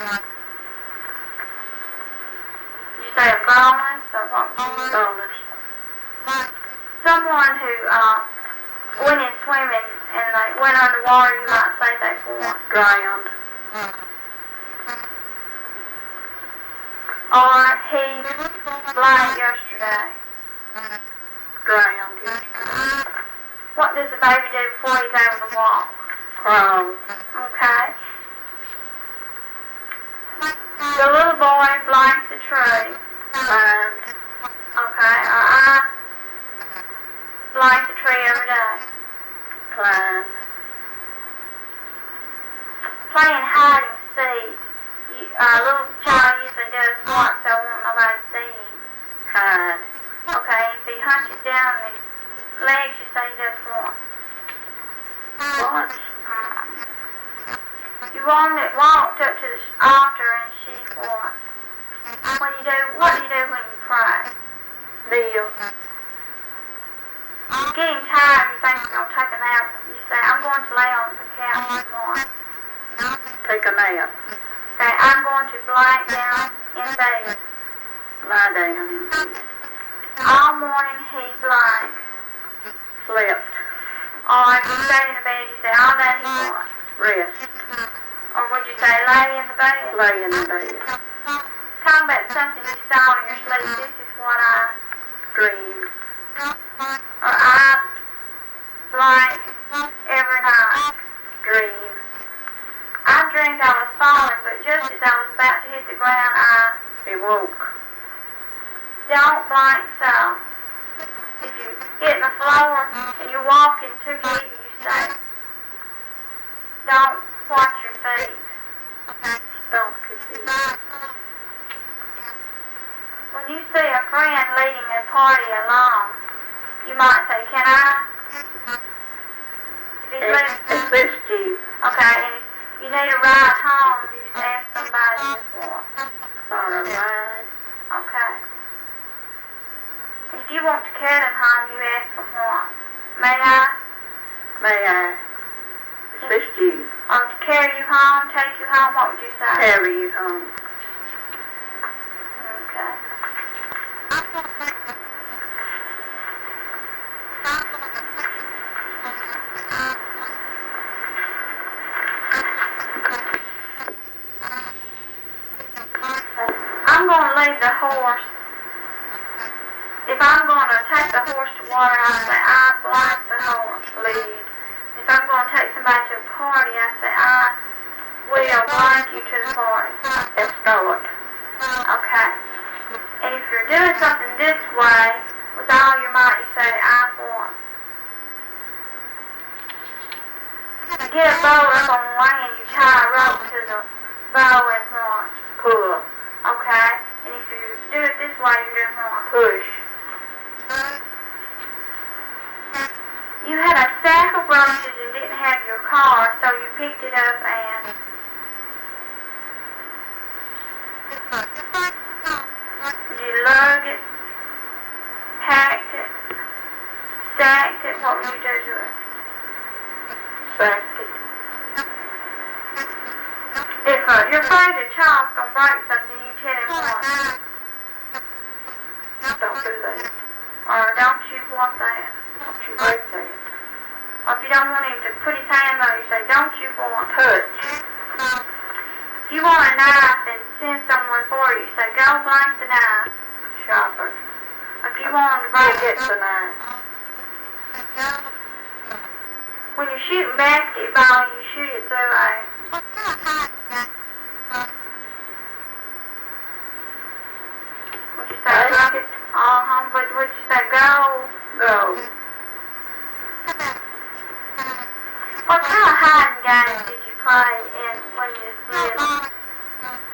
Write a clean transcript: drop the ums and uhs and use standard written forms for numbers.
Did you say a bonus or what? Bonus. Someone who went in swimming and they went underwater, you might say they won. Drowned. Or he blank yesterday. Drowned yesterday. What does the baby do before he's able to walk? Crawl. Okay. The little boy blanked the tree. Climbed. Okay. I blank the tree every day. Climbed. Playing hide and seek. A little child usually does what so won't nobody see him. Hide. Okay, if he hunches down on his legs, you say he does what? Watch. You walked up to the altar and she what? What do you do when you pray? Kneel. You're getting tired and you think you're going to take a nap. You say, I'm going to lay on the couch and what? Take a nap. Okay, I'm going to lie down in bed. Lie down in bed. All morning he blank. Slept. Or if you stay in the bed, you say, all day he what? Rest. Or would you say, lay in the bed? Lay in the bed. Talk about something you saw in your sleep. This is what I Dreamed. or I blank every night. Dream. I dreamed I was falling, but just as I was about to hit the ground, I Awoke. don't blank so. If you hit the floor and you're walking too heavy, you say, don't watch your feet. Don't confuse. When you see a friend leading a party along, you might say, can I? If he's leading, Assist you. okay, and if you need a ride home, you just ask somebody for. For a ride. Okay. If you want to carry them home, you ask them what? May I? May I assist you? Or to carry you home, take you home, what would you say? Carry you home. Okay. I'm going to leave the horse. If I'm going to take the horse to water, I say, I blank the horse. Lead. If I'm going to take somebody to a party, I say, I will blank you to the party. Escort. Okay. And if you're doing something this way, with all your might, you say, I want. You get a bow up on one end, you tie a rope to the bow and what? Pull. Okay. And if you do it this way, you're doing what? Push. You had a stack of brushes and didn't have your car, so you picked it up and you lugged it, packed it, stacked it. What would you do to it? Sacked it. If you're afraid the child's going to break something, you tell him what? Don't do that. Or don't you want that? Don't you break that. Or if you don't want him to put his hands on you, say, don't you want Touch. If you want a knife and send someone for you, say, go blank the knife. Sharper. If you want him to break Get the knife. when you're shooting basketball, you shoot it through a would you say Basket. but would you say go? Go. What kind of hiding games did you play when you was little?